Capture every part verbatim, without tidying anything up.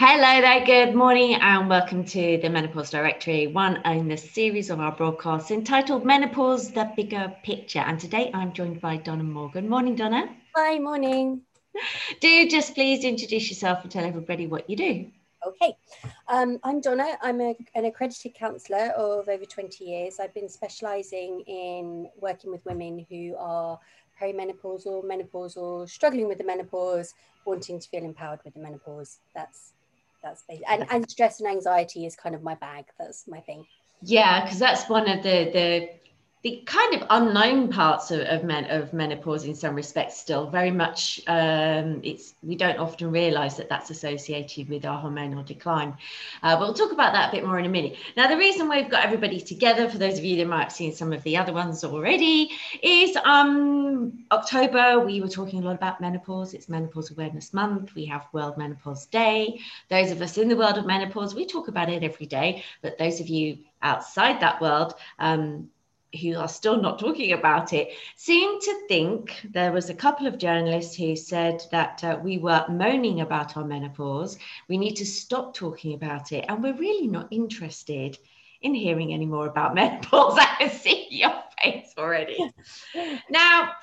Hello there, good morning, and welcome to the Menopause Directory, one in the series of our broadcasts entitled Menopause, the Bigger Picture. And today I'm joined by Donna Morgan. Morning, Donna. Hi, morning. Do just please introduce yourself and tell everybody what you do. Okay, um, I'm Donna. I'm a, an accredited counsellor of over twenty years. I've been specialising in working with women who are perimenopausal, menopausal, struggling with the menopause, wanting to feel empowered with the menopause. That's that's basic. And, and stress and anxiety is kind of my bag. That's my thing. Yeah, because that's one of the the the kind of unknown parts of, of men of menopause in some respects. Still, very much, um, it's we don't often realise that that's associated with our hormonal decline. Uh, but we'll talk about that a bit more in a minute. Now, the reason we've got everybody together, for those of you that might have seen some of the other ones already, is um October. We were talking a lot about menopause. It's Menopause Awareness Month. We have World Menopause Day. Those of us in the world of menopause, we talk about it every day. But those of you outside that world, um, who are still not talking about it, seem to think there was a couple of journalists who said that uh, we were moaning about our menopause. We need to stop talking about it. And we're really not interested in hearing any more about menopause. I can see your face already. Now,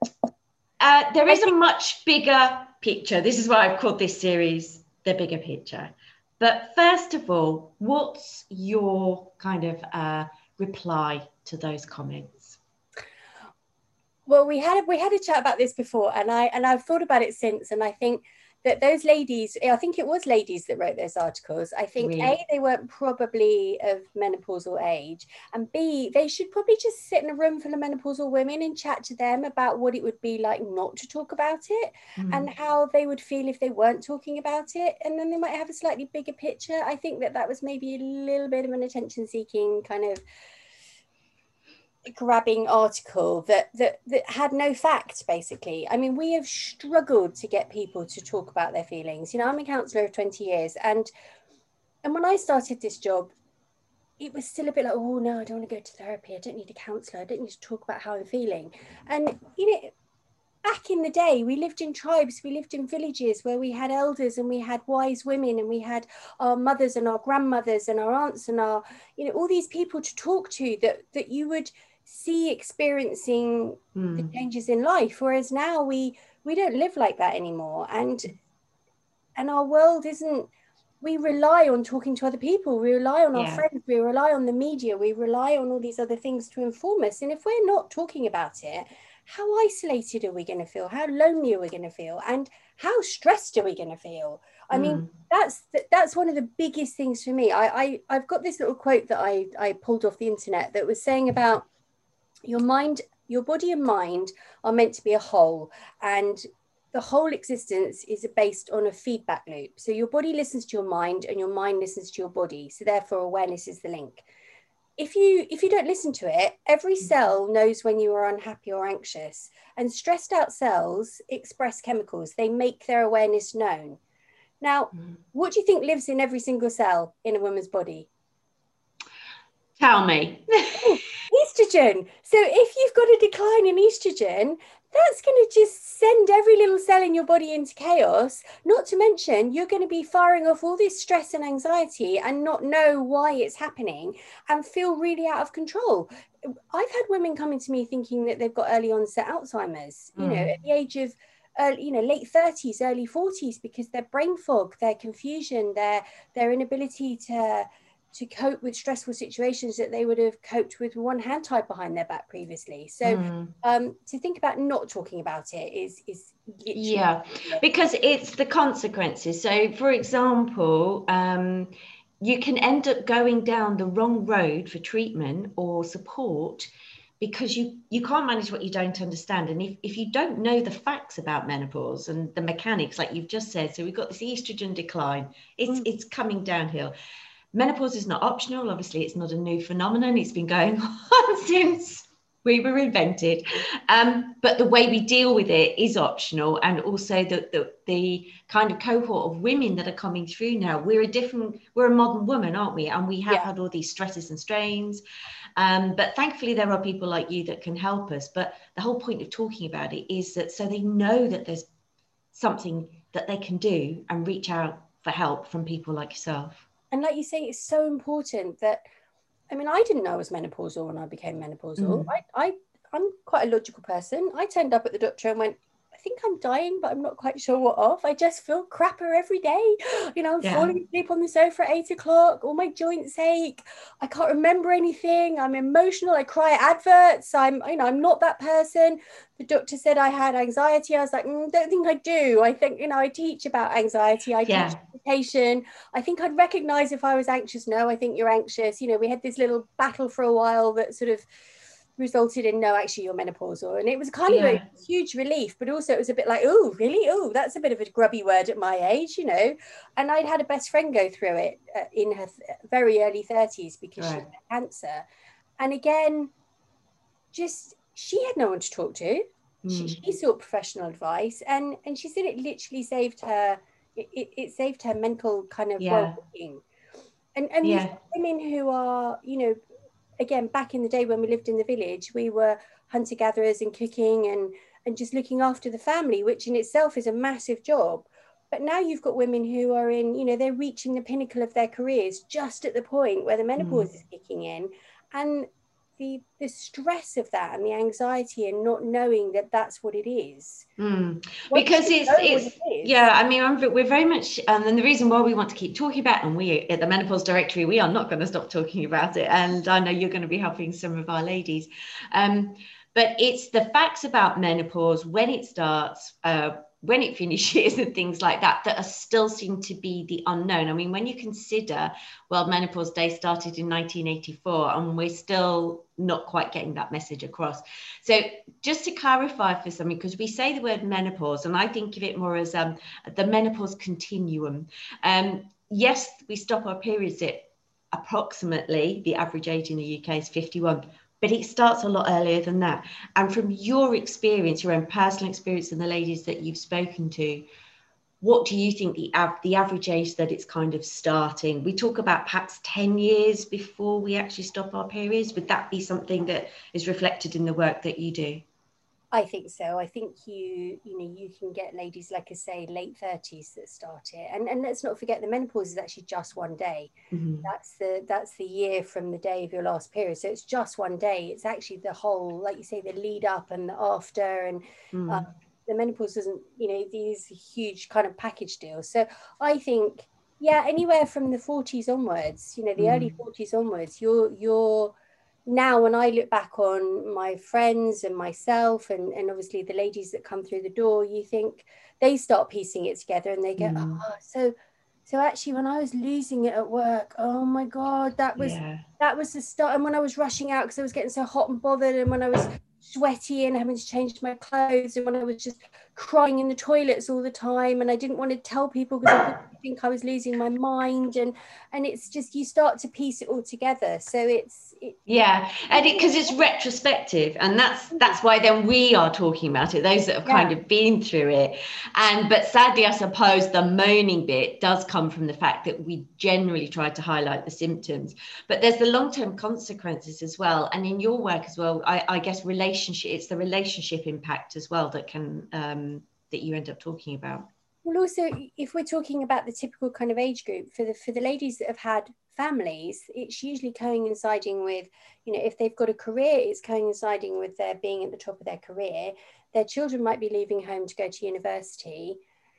uh, there is a much bigger picture. This is why I've called this series The Bigger Picture. But first of all, what's your kind of uh, reply to those comments? Well, we had we had a chat about this before, and I and I've thought about it since, and I think that those ladies, I think it was ladies that wrote those articles. I think Really? A, they weren't probably of menopausal age, and B, they should probably just sit in a room full of menopausal women and chat to them about what it would be like not to talk about it, mm. and how they would feel if they weren't talking about it, and then they might have a slightly bigger picture. I think that that was maybe a little bit of an attention-seeking kind of grabbing article that, that that had no facts. Basically, I mean, we have struggled to get people to talk about their feelings. You know, I'm a counsellor of twenty years, and and when I started this job, it was still a bit like, oh no, I don't want to go to therapy, I don't need a counsellor, I don't need to talk about how I'm feeling. And you know, back in the day, we lived in tribes, we lived in villages where we had elders and we had wise women, and we had our mothers and our grandmothers and our aunts and our, you know, all these people to talk to that that you would see experiencing mm. the changes in life. Whereas now we we don't live like that anymore, and and our world isn't, we rely on talking to other people, we rely on yeah. our friends, we rely on the media, we rely on all these other things to inform us. And if we're not talking about it, how isolated are we going to feel? How lonely are we going to feel? And how stressed are we going to feel? I mm. mean, that's that's one of the biggest things for me. I, I I've got this little quote that I I pulled off the internet that was saying about your mind, your body and mind are meant to be a whole, and the whole existence is based on a feedback loop. So your body listens to your mind and your mind listens to your body. So therefore awareness is the link. If you if you don't listen to it, every cell knows when you are unhappy or anxious, and stressed out cells express chemicals. They make their awareness known. Now, what do you think lives in every single cell in a woman's body? Tell me. Oh, estrogen. So if you've got a decline in estrogen, that's going to just send every little cell in your body into chaos. Not to mention, you're going to be firing off all this stress and anxiety and not know why it's happening and feel really out of control. I've had women coming to me thinking that they've got early onset Alzheimer's, you mm. know, at the age of, uh, you know, late thirties, early forties, because their brain fog, their confusion, their their inability to to cope with stressful situations that they would have coped with one hand tied behind their back previously. So mm. um, to think about not talking about it is, is yeah, because it's the consequences. So for example, um, you can end up going down the wrong road for treatment or support because you, you can't manage what you don't understand. And if, if you don't know the facts about menopause and the mechanics, like you've just said, so we've got this estrogen decline, it's, mm. it's coming downhill. Menopause is not optional. Obviously, it's not a new phenomenon. It's been going on since we were invented. Um, but the way we deal with it is optional. And also the, the, the kind of cohort of women that are coming through now, we're a different, we're a modern woman, aren't we? And we have yeah. had all these stresses and strains. Um, but thankfully, there are people like you that can help us. But the whole point of talking about it is that so they know that there's something that they can do and reach out for help from people like yourself. And like you say, it's so important that, I mean, I didn't know I was menopausal when I became menopausal. Mm. I, I, I'm quite a logical person. I turned up at the doctor and went, I think I'm dying, but I'm not quite sure what of. I just feel crapper every day. You know, I'm Yeah. falling asleep on the sofa at eight o'clock. All my joints ache. I can't remember anything. I'm emotional. I cry at adverts. I'm, you know, I'm not that person. The doctor said I had anxiety. I was like, mm, don't think I do. I think, you know, I teach about anxiety. I Yeah. teach meditation. I think I'd recognize if I was anxious. No, I think you're anxious. You know, we had this little battle for a while that sort of resulted in, no, actually you're menopausal. And it was kind of Yeah. a huge relief, but also it was a bit like, oh, really? Oh, that's a bit of a grubby word at my age, you know. And I'd had a best friend go through it uh, in her th- very early thirties because Right. she had cancer. And again, just she had no one to talk to. She, Mm. she sought professional advice, and and she said it literally saved her. It, it, it saved her mental kind of Yeah. well-being. And and Yeah. these women who are, you know, again, back in the day when we lived in the village, we were hunter-gatherers and cooking and and just looking after the family, which in itself is a massive job. But now you've got women who are in, you know, they're reaching the pinnacle of their careers just at the point where the menopause Mm. is kicking in. And the the stress of that and the anxiety and not knowing that that's what it is. Mm. Once Because you it's know what it's it is, yeah, I mean, I'm, we're very much, um, and the reason why we want to keep talking about, and we at the Menopause Directory, we are not going to stop talking about it. And I know you're going to be helping some of our ladies, um, but it's the facts about menopause, when it starts, uh, when it finishes, and things like that, that are still seem to be the unknown. I mean, when you consider World Menopause Day started in nineteen eighty-four, and we're still not quite getting that message across. So just to clarify for something, because we say the word menopause, and I think of it more as um, the menopause continuum. Um, yes, we stop our periods at approximately, the average age in the U K is fifty-one, but it starts a lot earlier than that. And from your experience, your own personal experience and the ladies that you've spoken to, what do you think the, av- the average age that it's kind of starting? We talk about perhaps ten years before we actually stop our periods. Would that be something that is reflected in the work that you do? I think so. I think you, you know, you can get ladies, like I say, late thirties that start it. And and let's not forget the menopause is actually just one day. Mm-hmm. That's the that's the year from the day of your last period. So it's just one day. It's actually the whole, like you say, the lead up and the after. And uh, Mm. the menopause doesn't, you know, these huge kind of package deals. So I think, yeah, anywhere from the forties onwards, you know, the early Mm. forties onwards, you're you're now when I look back on my friends and myself and, and obviously the ladies that come through the door, you think they start piecing it together and they go, Mm. oh, so so actually when I was losing it at work, oh my God, that was Yeah. that was the start. And when I was rushing out because I was getting so hot and bothered, and when I was sweaty and having to change my clothes, and when I was just crying in the toilets all the time, and I didn't want to tell people because I didn't think I was losing my mind, and and it's just you start to piece it all together. So it's it, Yeah, and it because it's retrospective, and that's that's why then we are talking about it, those that have kind yeah. of been through it. And but sadly, I suppose the moaning bit does come from the fact that we generally try to highlight the symptoms, but there's the long-term consequences as well. And in your work as well, I, I guess relationship, it's the relationship impact as well that can um, that you end up talking about. Well, also, if we're talking about the typical kind of age group, for the for the ladies that have had families, it's usually coinciding with, you know, if they've got a career, it's coinciding with their being at the top of their career. Their children might be leaving home to go to university.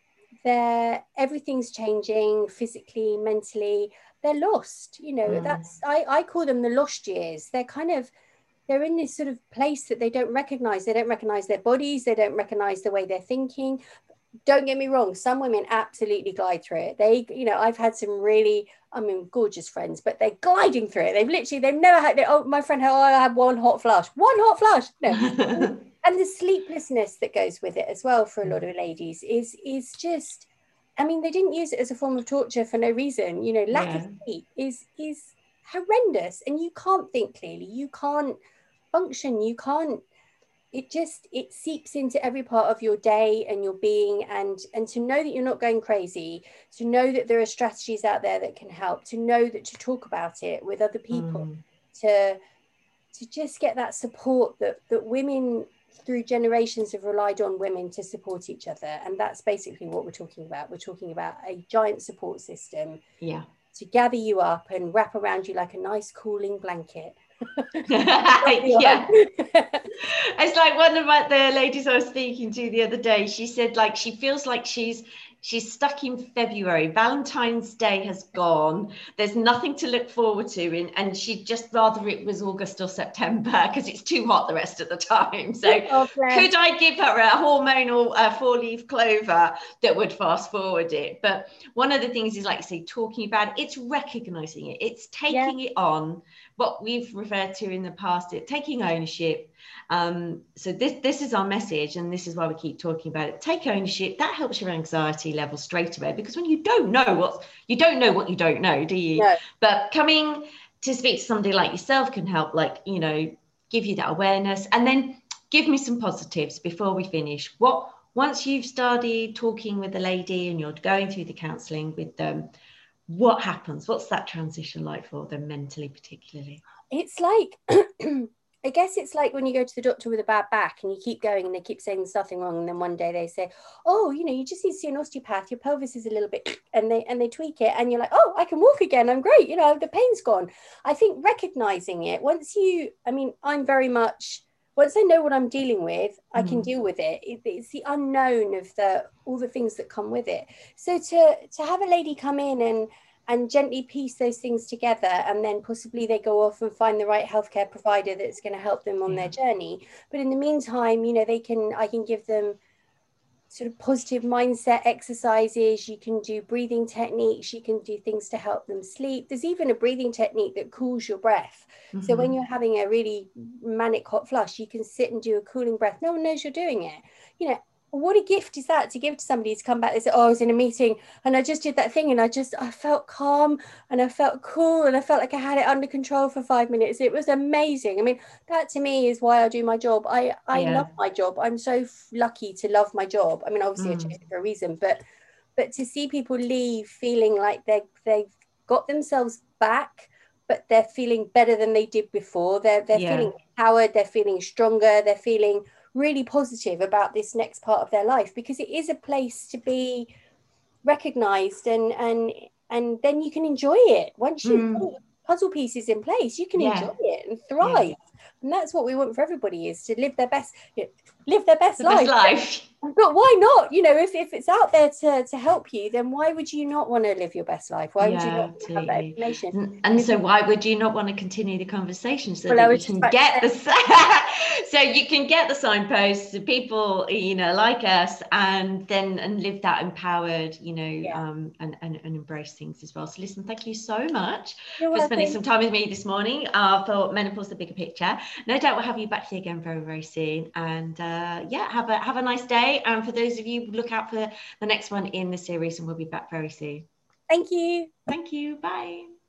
Their everything's changing physically, mentally. They're lost. You know, Mm. that's I I call them the lost years. They're kind of they're in this sort of place that they don't recognize. They don't recognize their bodies. They don't recognize the way they're thinking. Don't get me wrong, some women absolutely glide through it. They, you know, I've had some really, I mean, gorgeous friends, but they're gliding through it. They've literally, they've never had, they, oh, my friend, oh, I had one hot flush, one hot flush. No. And the sleeplessness that goes with it as well for a lot of ladies is, is just, I mean, they didn't use it as a form of torture for no reason. You know, lack Yeah. of sleep is, is horrendous, and you can't think clearly. You can't function. You can't, it just it seeps into every part of your day and your being, and and to know that you're not going crazy, to know that there are strategies out there that can help, to know that to talk about it with other people, Mm. to to just get that support that that women through generations have relied on women to support each other. And that's basically what we're talking about. We're talking about a giant support system, yeah, to gather you up and wrap around you like a nice cooling blanket. yeah. It's like one of my, the ladies I was speaking to the other day, she said like she feels like she's she's stuck in February. Valentine's Day has gone. There's nothing to look forward to, in, and she'd just rather it was August or September because it's too hot the rest of the time. So oh, could I give her a hormonal uh, four-leaf clover that would fast forward it? But one of the things is, like you say, talking about it, it's recognizing it, it's taking yeah. it on, what we've referred to in the past, it taking ownership. Um, so this this is our message, and this is why we keep talking about it. Take ownership. That helps your anxiety level straight away, because when you don't know what you don't know what you don't know, do you? No. But coming to speak to somebody like yourself can help, like, you know, give you that awareness. And then give me some positives before we finish. What once you've started talking with the lady and you're going through the counselling with them, what happens? What's that transition like for them mentally, particularly? It's like I guess it's like when you go to the doctor with a bad back and you keep going and they keep saying there's nothing wrong, and then one day they say, oh, you know, you just need to see an osteopath, your pelvis is a little bit, and they and they tweak it, and you're like, oh, I can walk again, I'm great, you know, the pain's gone. I think recognizing it, once you, I mean, I'm very much, once I know what I'm dealing with, I can mm. deal with it. it. It's the unknown of the all the things that come with it. So to to have a lady come in and and gently piece those things together, and then possibly they go off and find the right healthcare provider that's going to help them on yeah. their journey. But in the meantime, you know, they can, I can give them sort of positive mindset exercises. You can do breathing techniques. You can do things to help them sleep. There's even a breathing technique that cools your breath. Mm-hmm. So when you're having a really manic hot flush, you can sit and do a cooling breath. No one knows you're doing it. You know, what a gift is that to give to somebody to come back and say, oh, I was in a meeting and I just did that thing and I just, I felt calm and I felt cool and I felt like I had it under control for five minutes. It was amazing. I mean, that to me is why I do my job. I, I yeah. love my job. I'm so lucky to love my job. I mean, obviously mm. I chose it for a reason, but, but to see people leave feeling like they they've got themselves back, but they're feeling better than they did before. They're, they're yeah. feeling empowered. They're feeling stronger. They're feeling really positive about this next part of their life, because it is a place to be recognized, and and and then you can enjoy it. Once you've mm. put puzzle pieces in place, you can yeah. enjoy it and thrive. Yeah. And that's what we want for everybody, is to live their best, you know, live their best the life. Best life. But why not? You know, if, if it's out there to, to help you, then why would you not want to live your best life? Why yeah, would you not absolutely. have that information? And, and so why would you not want to continue the conversation so well, that you can get the so you can get the signposts, people, you know, like us, and then and live that empowered, you know, yeah. um, and, and and embrace things as well. So listen, thank you so much You're for welcome. spending some time with me this morning uh, for Menopause: The Bigger Picture. No doubt we'll have you back here again very, very soon. And uh, yeah, have a have a nice day. And for those of you, look out for the next one in the series, and we'll be back very soon. Thank you. Thank you. Bye.